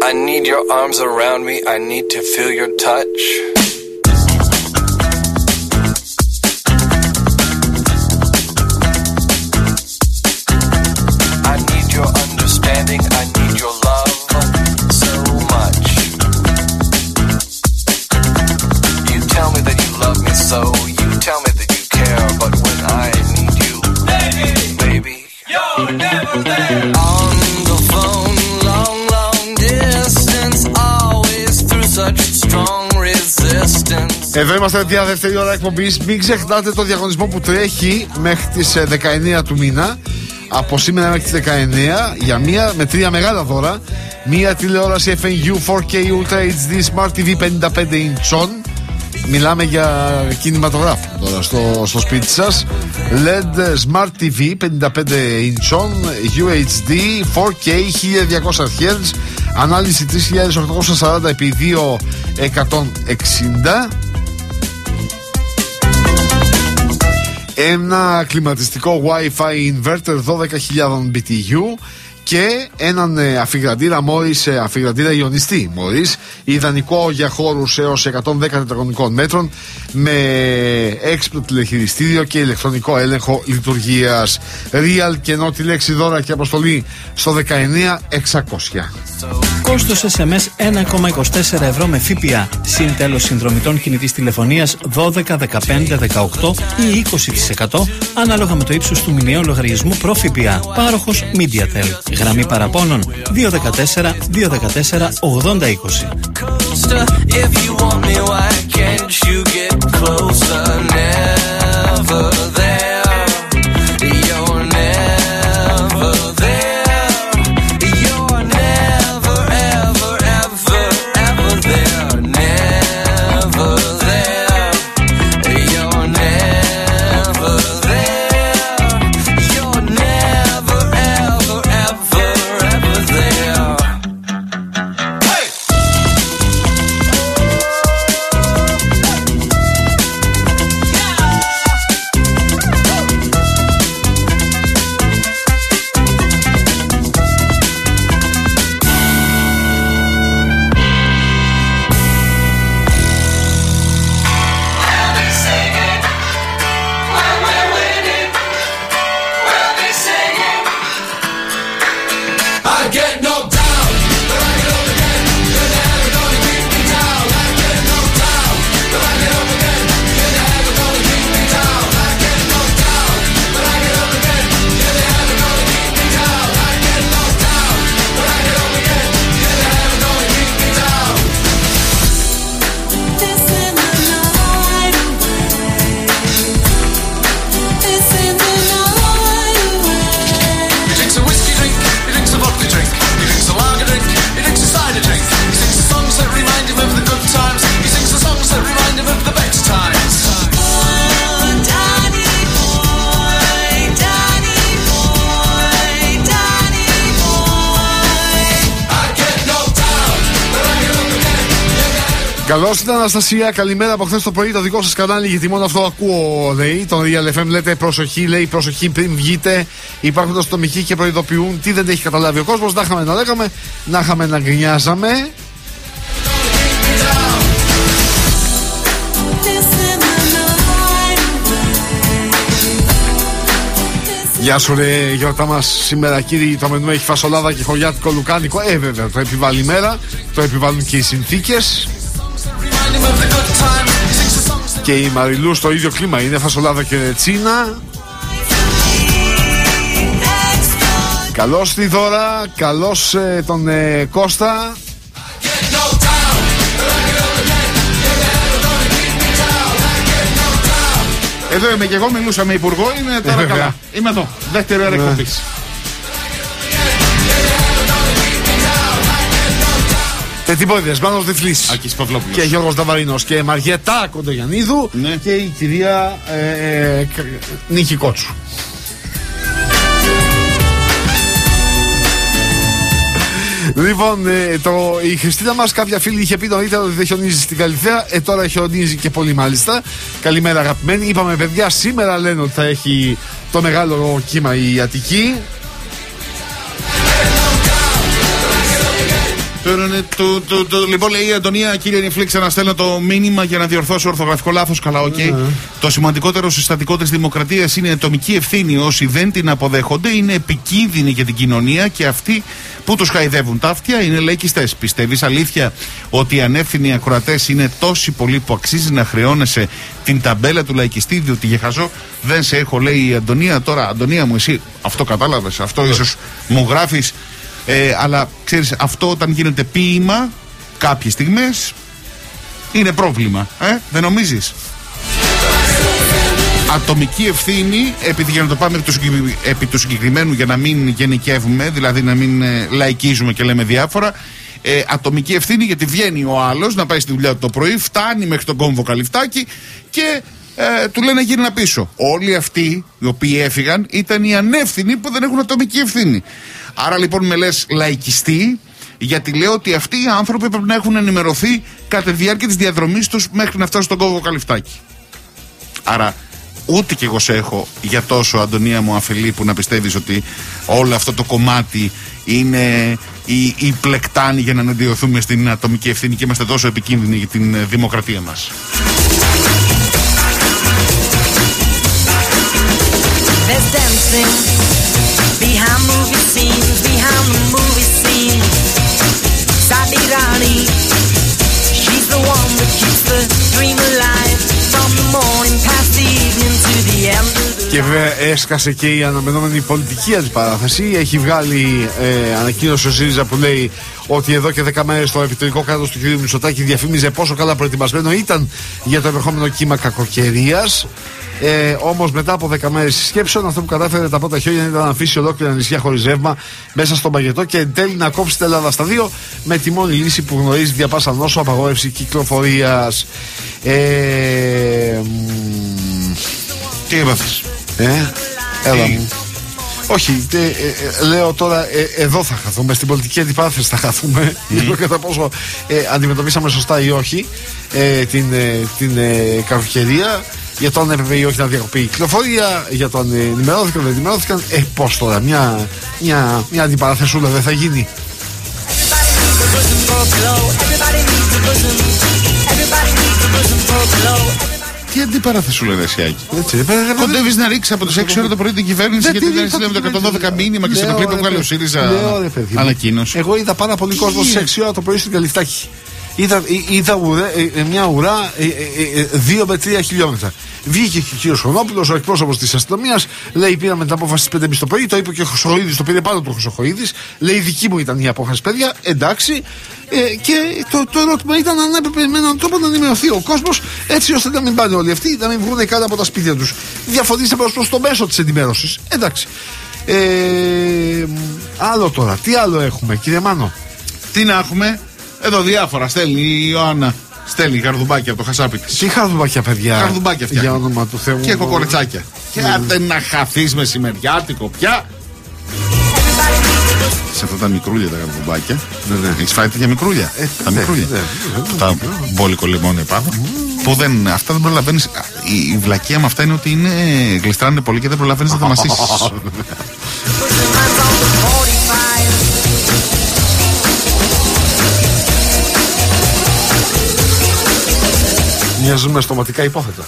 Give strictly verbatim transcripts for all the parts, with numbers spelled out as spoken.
I need your arms around me. I need to feel your touch. I need your understanding. I need your love so much. You tell me that you love me so. You tell me that you care. But when I need you, baby, baby, you're never there. On the phone, long, long distance, always through such strong resistance. Εδώ είμαστε για δεύτερη ώρα εκπομπής. Μην ξεχνάτε το διαγωνισμό που τρέχει μέχρι τις δεκαεννέα του μήνα. Από σήμερα μέχρι τις δεκαεννέα για μία με τρία μεγάλα δώρα. Μία τηλεόραση εφ εν γιου φορ κέι Ultra έιτς ντι Smart τι βι πενήντα πέντε ιντσών. Μιλάμε για κινηματογράφο τώρα στο, στο σπίτι σας. ελ ι ντι Smart τι βι πενήντα πέντε ιντσών, γιου έιτς ντι φορ κέι χίλια διακόσια χερτζ, ανάλυση τρεις χιλιάδες οκτακόσια σαράντα επί δύο χιλιάδες εκατόν εξήντα. Ένα κλιματιστικό Wi-Fi inverter δώδεκα χιλιάδες μπι τι γιου και έναν αφιγραντήρα Μόρις, αφιγραντήρα ιονιστή Μόρις, ιδανικό για χώρους έως εκατόν δέκα τετραγωνικών μέτρων, με έξυπνο τηλεχειριστήριο και ηλεκτρονικό έλεγχο λειτουργίας. Real, κενό τη λέξη δώρα και αποστολή στο δεκαεννέα εξακόσια. Κόστος ες εμ ες ένα κόμμα είκοσι τέσσερα ευρώ με ΦΠΑ. Συν τέλος συνδρομητών κινητής τηλεφωνίας δώδεκα, δεκαπέντε, δεκαοκτώ ή είκοσι τοις εκατό ανάλογα με το ύψος του μηνιαίου λογαριασμού προ ΦΠΑ. Πάροχος MediaTel. Γραμμή παραπώνων δύο ένα τέσσερα, δύο ένα τέσσερα, ογδόντα είκοσι. Καλώς την Αναστασία, καλημέρα από χθες το πρωί, το δικό σας κανάλι, γιατί μόνο αυτό ακούω, λέει. Τον Real εφ εμ λέτε προσοχή, λέει προσοχή πριν βγείτε. Υπάρχουν αστυνομικοί και προειδοποιούν. Τι δεν έχει καταλάβει ο κόσμος. Να είχαμε να λέγαμε, να είχαμε να γκρινιάζαμε. Γεια σου ρε Γιώργα μας, σήμερα κύριε το μενού έχει φασολάδα και χωριάτικο λουκάνικο. Ε βέβαια, το επιβάλλει η μέρα, το επιβάλλουν και οι συνθήκες. Και η Μαριλού στο ίδιο κλίμα, είναι φασολάδα και τσίνα. Καλώς τη Δώρα, καλώς ε, τον ε, Κώστα. Εδώ είμαι και εγώ, μιλούσα με υπουργό, είναι τώρα ε, καλά. Είμαι εδώ, δεύτερη ώρα εκπομπής. Τετυπώδες, Μάνος Διφλής Άκης Παυλόπουλος και Γιώργος Δαβαρίνος και Μαριέτα Κοντογιαννίδου, ναι. Και η κυρία ε, ε, Νίκη Κότσου. Λοιπόν, ε, το, η Χριστίνα μας, κάποια φίλη είχε πει νωρίτερα ότι δεν χιονίζει στην Καλυθέα. Ε, τώρα χιονίζει και πολύ μάλιστα. Καλημέρα αγαπημένοι. Είπαμε παιδιά, σήμερα λένε ότι θα έχει το μεγάλο κύμα η Αττική. Το το, το, το, λοιπόν, λέει η Αντωνία, κύριε Νιφλίξ, να στέλνω το μήνυμα για να διορθώσω ορθογραφικό λάθος. Καλά, οκ. Okay. Mm. Το σημαντικότερο συστατικό της δημοκρατίας είναι η ατομική ευθύνη. Όσοι δεν την αποδέχονται είναι επικίνδυνοι για την κοινωνία και αυτοί που τους χαϊδεύουν τα αυτιά είναι λαϊκιστές. Πιστεύεις αλήθεια ότι οι ανεύθυνοι ακροατές είναι τόσοι πολλοί που αξίζει να χρεώνεσαι την ταμπέλα του λαϊκιστή, διότι για χαζό δεν σε έχω, λέει η Αντωνία. Τώρα, Αντωνία μου, εσύ αυτό κατάλαβες, αυτό ίσως μου γράφεις. Ε, αλλά ξέρεις, αυτό όταν γίνεται ποίημα κάποιες στιγμές είναι πρόβλημα, ε? Δεν νομίζεις? Ατομική ευθύνη, επειδή για να το πάμε επί του, συγκεκρι... επί του συγκεκριμένου, για να μην γενικεύουμε, δηλαδή να μην ε, λαϊκίζουμε και λέμε διάφορα, ε, ατομική ευθύνη, γιατί βγαίνει ο άλλος να πάει στη δουλειά του το πρωί, φτάνει μέχρι τον κόμβο Καλυφτάκι και ε, του λένε γύρνα πίσω. Όλοι αυτοί οι οποίοι έφυγαν ήταν οι ανεύθυνοι που δεν έχουν ατομική ευθύνη. Άρα λοιπόν με λες λαϊκιστή, γιατί λέω ότι αυτοί οι άνθρωποι πρέπει να έχουν ενημερωθεί κατά τη διάρκεια της διαδρομής τους μέχρι να φτάσουν στον κόμβο Καλυφτάκι. Άρα ούτε κι εγώ σε έχω για τόσο, Αντωνία μου, αφελή, που να πιστεύεις ότι όλο αυτό το κομμάτι είναι η, η πλεκτάνη για να αντιωθούμε στην ατομική ευθύνη και είμαστε τόσο επικίνδυνοι για την δημοκρατία μας. Behind movie scenes, behind the movie scene, Sabirani, she's the one that keeps the dream alive from the morning past the evening to the end of the... Και βέβαια έσκασε και η αναμενόμενη πολιτική αντιπαράθεση. Έχει βγάλει ε, ανακοίνωση ο ΣΥΡΙΖΑ που λέει ότι εδώ και δέκα μέρες το επιτελικό κράτος του κ. Μητσοτάκη διαφήμιζε πόσο καλά προετοιμασμένο ήταν για το επερχόμενο κύμα κακοκαιρίας. Ε, όμως μετά από δέκα μέρες συσκέψεων, αυτό που κατάφερε τα πρώτα χιόνια ήταν να αφήσει ολόκληρα νησιά χωρίς ρεύμα μέσα στον παγετό και εν τέλει να κόψει την Ελλάδα στα δύο, με τη μόνη λύση που γνωρίζει δια πάσα νόσο, απαγόρευση κυκλοφορίας. Ε, Τι έπαθες? Ε, έλα μου. Όχι, τε, ε, ε, λέω τώρα ε, εδώ θα χαθούμε, στην πολιτική αντιπαράθεση θα χαθούμε, mm. για το κατά πόσο ε, αντιμετωπίσαμε σωστά ή όχι ε, την, ε, την ε, κακοκαιρία, για το αν έπρεπε ή όχι να διακοπεί η κυκλοφορία, για το αν ενημερώθηκαν, δεν ενημερώθηκαν. Ε, πώς τώρα, μια, μια, μια αντιπαραθεσούλα δεν θα γίνει? Τι αντιπαράθεσούλα, ρε Σιάκη? Κοντεύεις να ρίξεις από τις έξι ώρα το πρωί την κυβέρνηση γιατί δεν έστειλε με το εκατόν δώδεκα μήνυμα και σε το κλίπ που βγάλε ο ΣΥΡΙΖΑ ανακοίνωση. Εγώ είδα πάρα πολύ κόσμο στις έξι ώρα το πρωί στην Καλυφτάκη. Είδα, είδα ουρά, μια ουρά δύο με τρία χιλιόμετρα. Βγήκε και ο κύριος Χρονόπουλος, ο εκπρόσωπος της αστυνομίας, λέει: πήραμε την απόφαση στις πέντε το πρωί. Το είπε και ο Χρυσοχοΐδης, το πήρε πάνω του ο Χρυσοχοΐδης. Λέει: δική μου ήταν η απόφαση, παιδιά. Εντάξει. Ε, και το, το ερώτημα ήταν αν έπρεπε με έναν τρόπο να ενημερωθεί ο κόσμος, έτσι ώστε να μην πάνε όλοι αυτοί, να μην βγουν κάτω από τα σπίτια τους. Διαφωνήστε προς το μέσο της ενημέρωσης. Εντάξει. Ε, άλλο τώρα, τι άλλο έχουμε, κύριε Μάνο? Τι να έχουμε? Εδώ διάφορα στέλνει η Ιωάννα. Στέλνει καρδουμπάκια από το χασάπι της. Τι καρδουμπάκια, παιδιά? Καρδουμπάκια φτιάχνει. Για όνομα του Θεού. Και κοκορετσάκια. Και άντε να χαθείς μεσημεριάτικο πια. Σε αυτά τα μικρούλια τα καρδουμπάκια. Ναι, ναι. Έχεις φάει τέτοια μικρούλια? Ε, τα μικρούλια. Ναι, ναι, ναι, τα μπόλικο λιμόνι επάνω. Mm. Που δεν, αυτά δεν προλαβαίνεις. Η, η βλακεία με αυτά είναι ότι είναι, γλιστράνε πολύ και δεν προλαβαίνεις να τα μασίσεις. Μοιάζουν με στοματικά υπόθετα.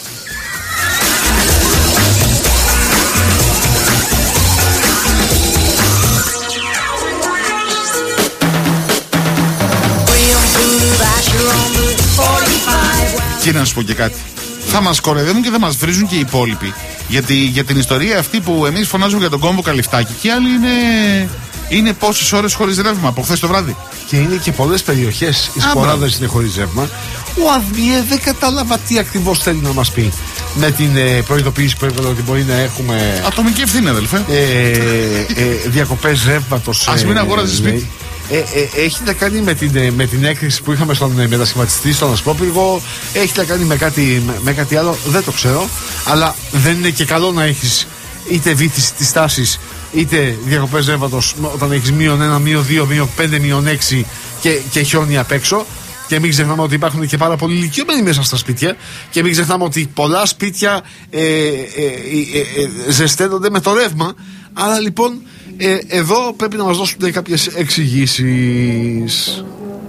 Και να σου πω και κάτι. Θα μας κοροϊδεύουν και θα μας βρίζουν και οι υπόλοιποι. Γιατί για την ιστορία αυτή που εμείς φωνάζουμε για τον κόμβο Καλυφτάκι, και άλλοι είναι, είναι πόσες ώρες χωρίς ρεύμα από χθες το βράδυ. Και είναι και πολλές περιοχές οι σποράδες είναι χωρίς ρεύμα. Ο ΑΔΜΙΕ δεν κατάλαβα τι ακριβώς θέλει να μας πει με την ε, προειδοποίηση που έβαλε ότι μπορεί να έχουμε ατομική ευθύνη, αδελφέ. Ε, ε, διακοπές ρεύματος. Ας μην αγόραζες σπίτι. Ε, ε, έχει να κάνει με την, με την έκρηξη που είχαμε στον ε, μετασχηματιστή, στον Ασπρόπυργο. Έχει να κάνει με κάτι, με, με κάτι άλλο, δεν το ξέρω. Αλλά δεν είναι και καλό να έχεις είτε βύθιση της τάσης είτε διακοπές ρεύματος όταν έχεις μείον ένα, μείον δύο, μείον πέντε, μείον έξι και, και χιόνι απ' έξω. Και μην ξεχνάμε ότι υπάρχουν και πάρα πολλοί ηλικιωμένοι μέσα στα σπίτια. Και μην ξεχνάμε ότι πολλά σπίτια ε, ε, ε, ε, ε, ζεσταίνονται με το ρεύμα. Άρα λοιπόν Ε, εδώ πρέπει να μας δώσουν κάποιες εξηγήσεις.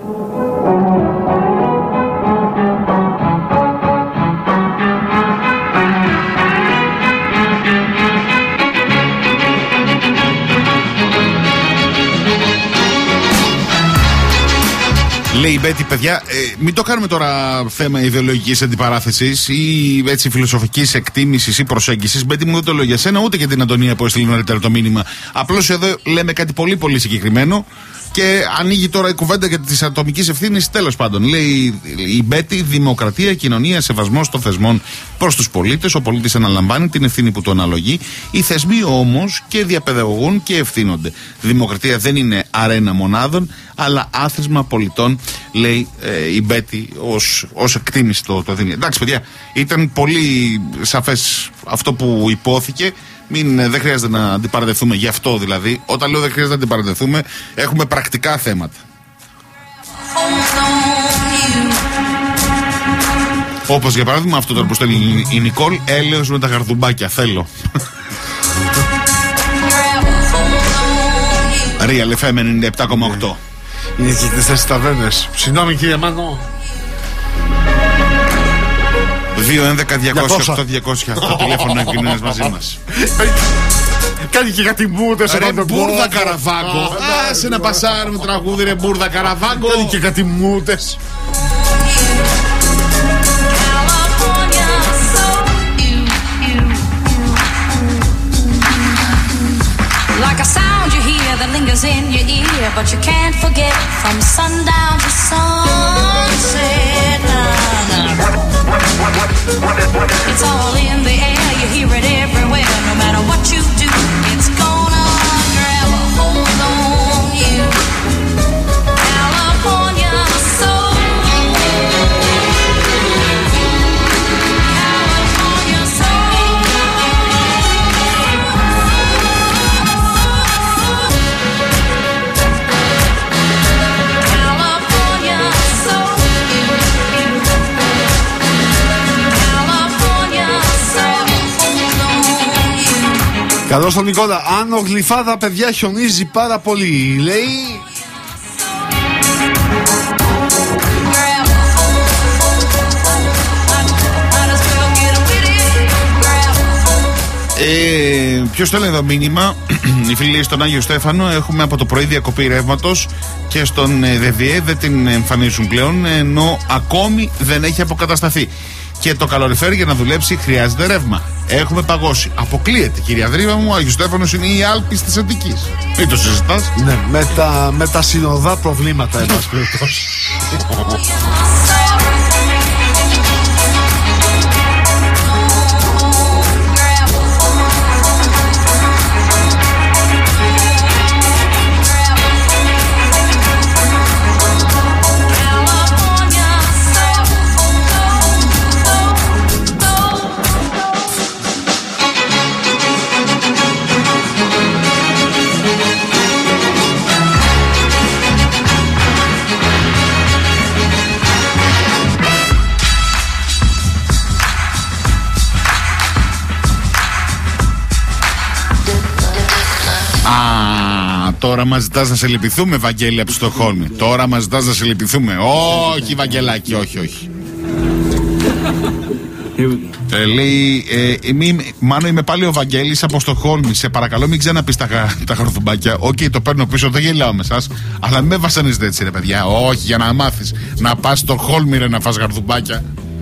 Λέει η Μπέτη, παιδιά, ε, μην το κάνουμε τώρα θέμα ιδεολογικής αντιπαράθεσης ή έτσι φιλοσοφικής εκτίμησης ή προσέγγισης. Μπέτη μου, δεν το λέω για σένα ούτε για την Αντωνία που έστειλε νωρίτερα το μήνυμα. Απλώς εδώ λέμε κάτι πολύ πολύ συγκεκριμένο και ανοίγει τώρα η κουβέντα για τις ατομικές ευθύνες. Τέλος πάντων, λέει η Μπέτη, δημοκρατία, κοινωνία, σεβασμός των θεσμών προς τους πολίτες. Ο πολίτης αναλαμβάνει την ευθύνη που του αναλογεί. Οι θεσμοί όμως και διαπαιδαγωγούν και ευθύνονται. Δημοκρατία δεν είναι αρένα μονάδων, αλλά άθροισμα πολιτών, λέει ε, η Μπέτη, ως, ως εκτίμηση το, το δίνει. Εντάξει, παιδιά, ήταν πολύ σαφές αυτό που υπόθηκε. Μην, δεν χρειάζεται να αντιπαρατεθούμε γι' αυτό δηλαδή. Όταν λέω δεν χρειάζεται να αντιπαρατεθούμε, έχουμε πρακτικά θέματα. Όπως για παράδειγμα αυτό τώρα που στέλνει η Νικόλ, έλεος με τα γαρδουμπάκια, θέλω. Real εφ εμ ενενήντα επτά κόμμα οκτώ. Είναι και τις ταβέρνες. Συγγνώμη κύριε Μάνο. δύο έντεκα διακόσια οκτώ διακόσια το τηλέφωνο επικοινωνίας μαζί μας. Κάνει και κάτι μούτες. Ρε Μπούρδα Καραβάγκο. Άσε να πασάρουμε τραγούδι, ρε Μπούρδα Καραβάγκο. Κάνει και κάτι μούτες. Like a sound you hear that lingers in your ear, but you can't forget from sundown to sunset. Nah, nah. It's all in the air, you hear it everywhere. No matter what you do, it's gonna grab a hold on you. California soul. California soul. California soul. California soul. Hold on you. Καλώς τον Νικόλα. Άνω Γλυφάδα, παιδιά, χιονίζει πάρα πολύ. Λέει. Ε, ποιος το λέει εδώ μήνυμα? Η φίλη λέει στον Άγιο Στέφανο έχουμε από το πρωί διακοπή ρεύματος και στον ε, ΔΔΕ δεν την εμφανίζουν πλέον, ενώ ακόμη δεν έχει αποκατασταθεί. Και το καλοριφέρ για να δουλέψει χρειάζεται ρεύμα. Έχουμε παγώσει. Αποκλείεται, κυρία Δρύβα μου, ο Άγιος Στέφανος είναι η Άλπης της Αττικής. Μην το συζητάς. Ναι, με τα, με τα συνοδά προβλήματα, εν πάση περιπτώσει. Τώρα μας ζητάς να σε λυπηθούμε, Βαγγέλη, από Στοκχόλμη. Τώρα μας ζητάς να σε λυπηθούμε. Όχι, Βαγγελάκη, όχι, όχι. ε, λέει, ε, μη, μάνο είμαι πάλι ο Βαγγέλης από Στοκχόλμη. Σε παρακαλώ μην ξαναπείς τα, τα χαρδουμπάκια. Οκ, okay, το παίρνω πίσω, δεν γελάω με εσάς. Αλλά μην με βασανίζετε έτσι, ρε παιδιά. Όχι, για να μάθεις. Να πας στο Στοκχόλμη, ρε, να φας χαρδουμπάκια.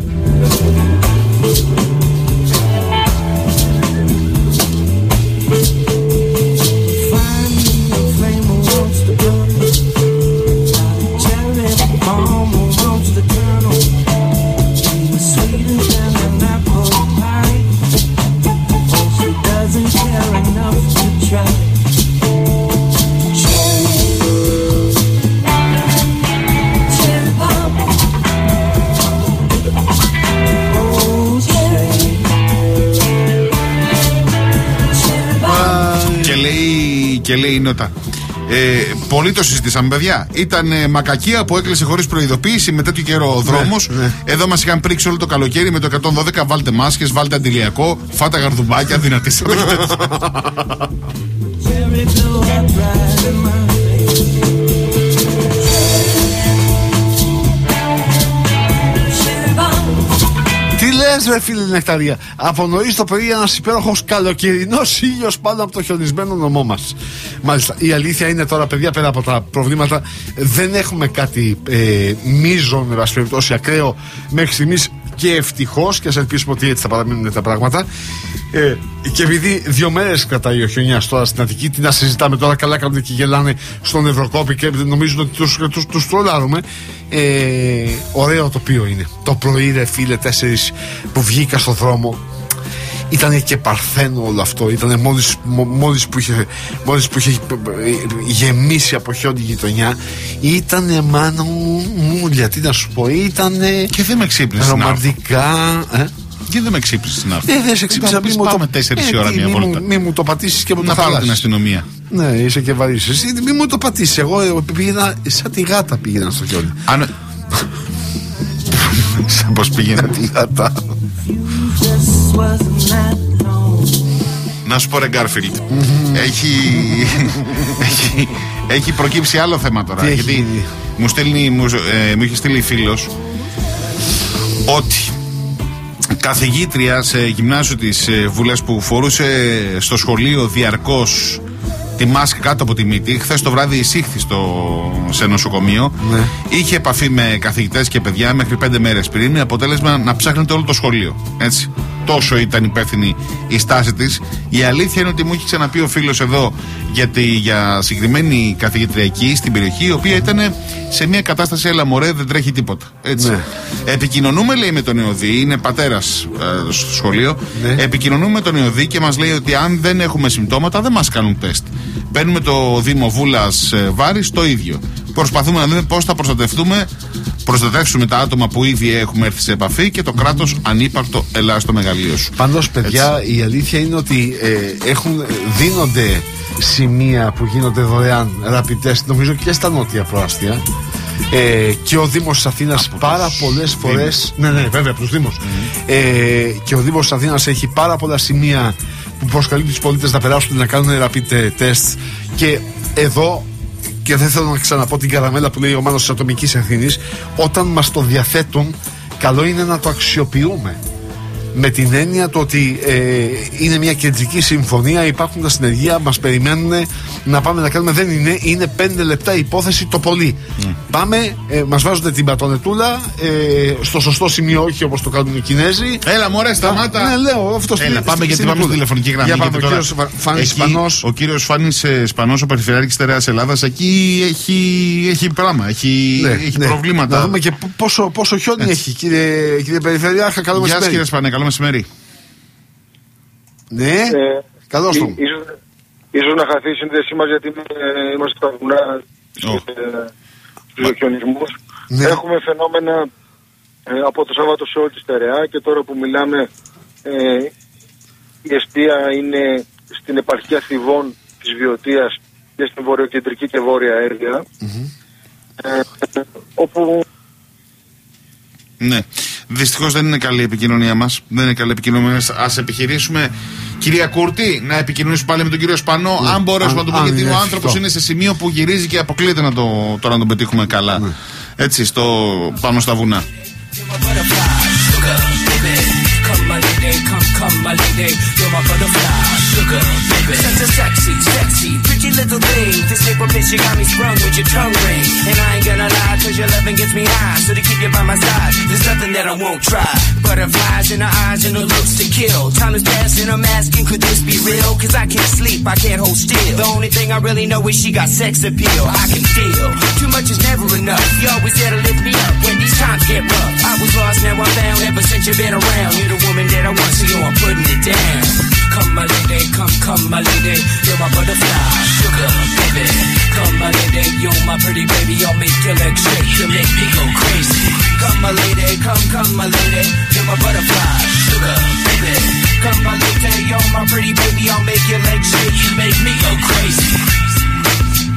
Και λέει η νότα. Ε, πολύ το συζητήσαμε, παιδιά. Ήταν ε, μακακία που έκλεισε χωρίς προειδοποίηση με τέτοιο καιρό ο δρόμος. Ναι, ναι. Εδώ μας είχαν πρίξει όλο το καλοκαίρι με το εκατόν δώδεκα. Βάλτε μάσκες, βάλτε αντιλιακό, φάτε γαρδουμπάκια, δυνατήσατε. Ρε φίλε Νεκταρία, από νωρίς το πρωί ένας υπέροχος καλοκαιρινός ήλιος πάνω από το χιονισμένο νομό μας. Μάλιστα, η αλήθεια είναι τώρα, παιδιά, πέρα από τα προβλήματα, δεν έχουμε κάτι ε, μείζον, με βάση περιπτώσει, ακραίο μέχρι στιγμής, και ευτυχώς, και ας ελπίσουμε ότι έτσι θα παραμείνουν τα πράγματα. Ε, και επειδή δύο μέρες κρατάει ο χιονιάς τώρα στην Αττική, τι να συζητάμε τώρα, καλά κάνουν και γελάνε στον Ευρωκόπη και νομίζουν ότι τους, τους, τους τρολάρουμε. Ε, ωραίο τοπίο είναι. Το πρωί, ρε φίλε, τέσσερις που βγήκα στο δρόμο, ήταν και παρθένο όλο αυτό. Ήταν μόλις, μόλις, που είχε, μόλις που είχε γεμίσει από χιόνι η γειτονιά. Ήτανε μάνα μου, γιατί να σου πω, ήτανε. Και δεν με ξύπνησε ρομαντικά. Ε? Και δεν με ξύπνησε στην άρθρα. Ε, δεν σε ξύπνησε. Μην πάμε τέσσερις η ώρα μια βόλτα. Μην μου το πατήσεις και μου το χαλάσεις. Να πάρω την αστυνομία. Ναι, είσαι και βαρύς. Εσύ μην μου το πατήσεις. Εγώ πήγαινα σαν τη γάτα, πήγαινα στο χιόνι. Αν... Σαν πως πήγαινα τη γάτα. Να σου πω, ρε Γκάρφιλντ, mm-hmm. έχει, έχει, έχει προκύψει άλλο θέμα τώρα. Τι γιατί έχει... μου, στέλνει, μου, ε, μου είχε στείλει φίλος ότι καθηγήτρια σε γυμνάσιο της Βουλές που φορούσε στο σχολείο διαρκώς τη μάσκα κάτω από τη μύτη, χθες το βράδυ εισήχθη στο, σε νοσοκομείο. Ναι. Είχε επαφή με καθηγητές και παιδιά μέχρι πέντε μέρες πριν, με αποτέλεσμα να ψάχνεται όλο το σχολείο. Έτσι. Τόσο ήταν υπεύθυνη η στάση της. Η αλήθεια είναι ότι μου έχει ξαναπεί ο φίλος εδώ για, τη, για συγκεκριμένη καθηγητριακή στην περιοχή, η οποία ήταν σε μια κατάσταση έλα μωρέ, δεν τρέχει τίποτα. Έτσι. Ναι. Επικοινωνούμε, λέει, με τον ΕΟΔΗ, είναι πατέρας ε, στο σχολείο. Ναι. Επικοινωνούμε με τον ΕΟΔΗ και μας λέει ότι αν δεν έχουμε συμπτώματα δεν μας κάνουν τεστ. Μπαίνουμε το Δήμο Βούλας ε, Βάρης το ίδιο. Προσπαθούμε να δούμε πώς θα προστατευτούμε, προστατεύσουμε τα άτομα που ήδη έχουμε έρθει σε επαφή και το κράτος ανύπαρκτο ελά στο μεγαλείο σου. Πάντως, παιδιά, έτσι, η αλήθεια είναι ότι ε, έχουν, δίνονται σημεία που γίνονται δωρεάν rapid test, νομίζω και στα νότια προάστια. Ε, και ο Δήμος της Αθήνας πάρα πολλές φορές. Ναι, ναι, βέβαια, από τους Δήμους. Mm-hmm. Ε, και ο Δήμος της Αθήνας έχει πάρα πολλά σημεία που προσκαλεί τους πολίτες να περάσουν να κάνουν rapid test. Και εδώ, και δεν θέλω να ξαναπώ την καραμέλα που λέει ο Μάνος της Ατομικής Ευθύνης, όταν μας το διαθέτουν, καλό είναι να το αξιοποιούμε. Με την έννοια το ότι ε, είναι μια κεντρική συμφωνία, υπάρχουν τα συνεργεία, μας περιμένουν να πάμε να κάνουμε. Δεν είναι, είναι πέντε λεπτά υπόθεση το πολύ. Mm. Πάμε, ε, μας βάζουν την πατονετούλα ε, στο σωστό σημείο, όχι όπως το κάνουν οι Κινέζοι. Έλα, μωρέ, σταμάτα. Ναι, λέω αυτό. Έλα, πάμε γιατί πάμε στη τηλεφωνική γραμμή. Για πάμε, ο κύριος Φάνης Σπανός. Ο κύριος Φάνης Σπανός, ο Περιφερειάρχης Στερεάς Ελλάδας, εκεί έχει, έχει πράγμα, έχει, ναι, έχει ναι. προβλήματα. Να δούμε και πόσο, πόσο χιόνι έτσι έχει, κύριε, κύριε Περιφερειάρχα. Καλό μεσημέρι. Γεια σας, κύριε Σπανέ, καλό μεσημέρι. Ναι, ε, καλώς τον. Ίσως να χαθεί η σύνδεσή μας γιατί είμαστε στα βουνά στους χιονισμούς. Ναι. Έχουμε φαινόμενα ε, από το Σάββατο σε όλη τη Στερεά και τώρα που μιλάμε ε, η εστία είναι στην επαρχία Θηβών της Βιωτίας και στην βορειοκεντρική και βόρεια Έρβια, mm-hmm. ε, όπου... Ναι. Δυστυχώς δεν είναι καλή η επικοινωνία μας. Δεν είναι καλή η επικοινωνία. Ας επιχειρήσουμε, κυρία Κούρτη, να επικοινωνήσουμε πάλι με τον κύριο Σπανό. Ναι. Αν μπορέσουμε να το πούμε, γιατί ο άνθρωπος είναι σε σημείο που γυρίζει και αποκλείεται να το, τώρα να τον πετύχουμε καλά. Ναι. Έτσι, στο, πάνω στα βουνά. My lady, come, come, my lady, you're my butterfly, sugar, baby. Such a sexy, sexy, pretty little thing. This paper bitch, you got me sprung with your tongue ring. And I ain't gonna lie, cause your loving gets me high. So to keep you by my side, there's nothing that I won't try. Butterflies in her eyes and her looks to kill. Time is passing, I'm asking, could this be real? Cause I can't sleep, I can't hold still. The only thing I really know is she got sex appeal. I can feel, too much is never enough. You always there to lift me up when these times get rough. I was lost, now I'm found, ever since you've been around. You're the woman that I want, so yo, I'm putting it down. Come my lady, come, come my lady, you're my butterfly, sugar, baby. Come my lady, you're my pretty baby, I'll make your legs shake, you make me go crazy. Come my lady, come, come my lady, you're my butterfly, sugar, baby. Come my lady, you're my pretty baby, I'll make your legs shake, you make me go crazy.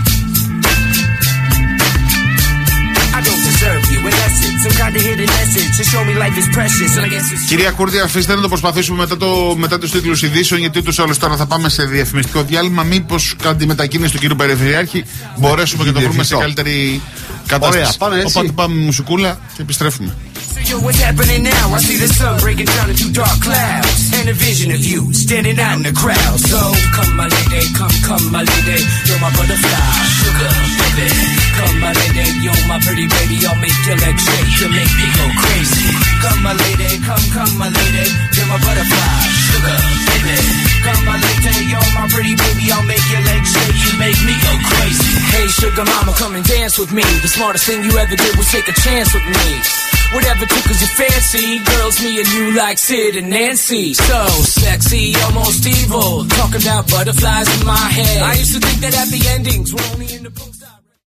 I don't deserve you, unless it's some kind of hidden message. Κυρία Κούρτη, αφήστε να το προσπαθήσουμε μετά, το, μετά τους τίτλους ειδήσεων, γιατί ούτως άλλως τώρα θα πάμε σε διαφημιστικό διάλειμμα. Μήπως κατά τη μετακίνηση του κύριου Περιφερειάρχη μπορέσουμε και το βρούμε σε καλύτερη κατάσταση. Ωραία, πάμε έτσι. Οπότε πάμε μουσικούλα και επιστρέφουμε. Yo, what's happening now? I see the sun breaking down into dark clouds, and a vision of you standing out in the crowd. So come, my lady, come, come, my lady, you're my butterfly, sugar, baby. Come, my lady, you're my pretty baby, I'll make your legs shake, you make me go crazy. Come, my lady, come, come, my lady, you're my butterfly, sugar, baby. Come, my lady, you're my pretty baby, I'll make your legs shake, you make me go crazy. Hey, sugar mama, come and dance with me. The smartest thing you ever did was take a chance with me. Whatever tickles your fancy, girls, me and you like Sid and Nancy. So sexy, almost evil, talking about butterflies in my head. I used to think that happy endings were only in the books.